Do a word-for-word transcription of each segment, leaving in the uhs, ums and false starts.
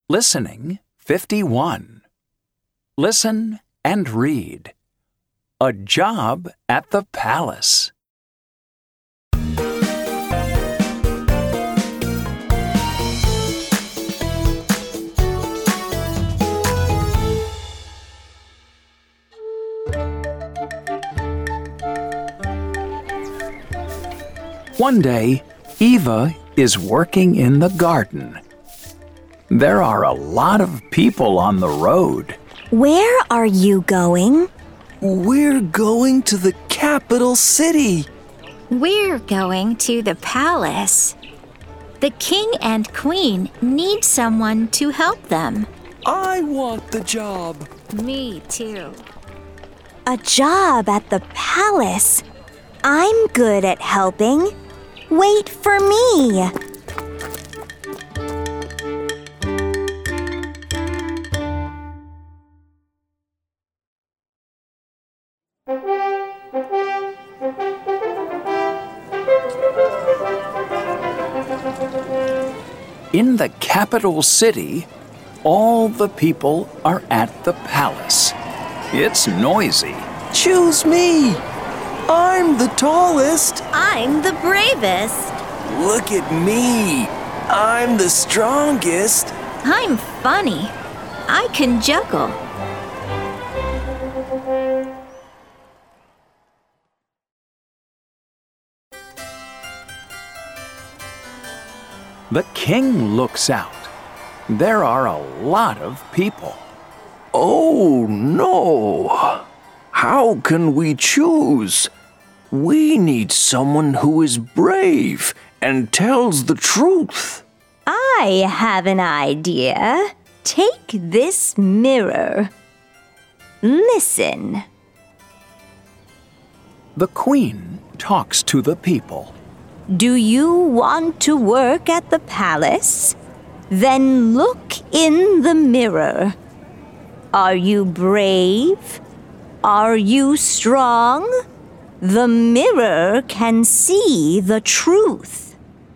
Listening fifty-one. Listen and read. A job at the palace. One day, Eva is working in the garden. There are a lot of people on the road. Where are you going? We're going to the capital city. We're going to the palace. The king and queen need someone to help them. I want the job. Me too. A job at the palace. I'm good at helping. Wait for me. In the capital city, all the people are at the palace. It's noisy. Choose me. I'm the tallest. I'm the bravest. Look at me. I'm the strongest. I'm funny. I can juggle. The king looks out. There are a lot of people. Oh, no. How can we choose? We need someone who is brave and tells the truth. I have an idea. Take this mirror. Listen. The queen talks to the people. Do you want to work at the palace? Then look in the mirror. Are you brave? Are you strong? The mirror can see the truth.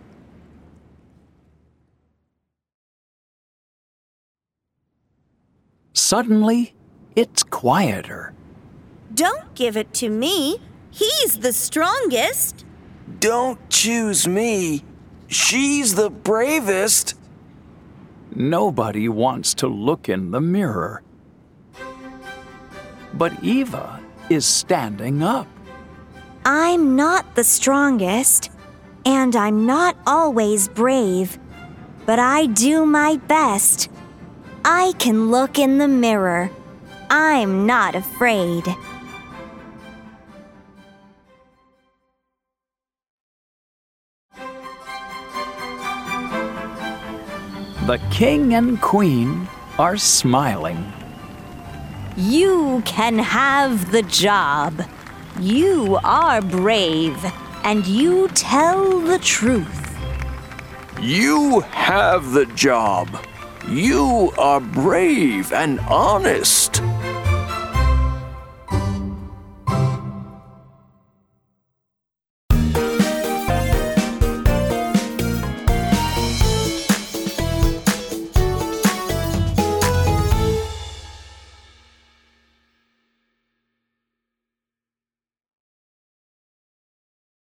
Suddenly, it's quieter. Don't give it to me. He's the strongest. Don't choose me. She's the bravest. Nobody wants to look in the mirror. But Eva is standing up. I'm not the strongest, and I'm not always brave, but I do my best. I can look in the mirror. I'm not afraid. The king and queen are smiling. You can have the job. You are brave, and you tell the truth. You have the job. You are brave and honest.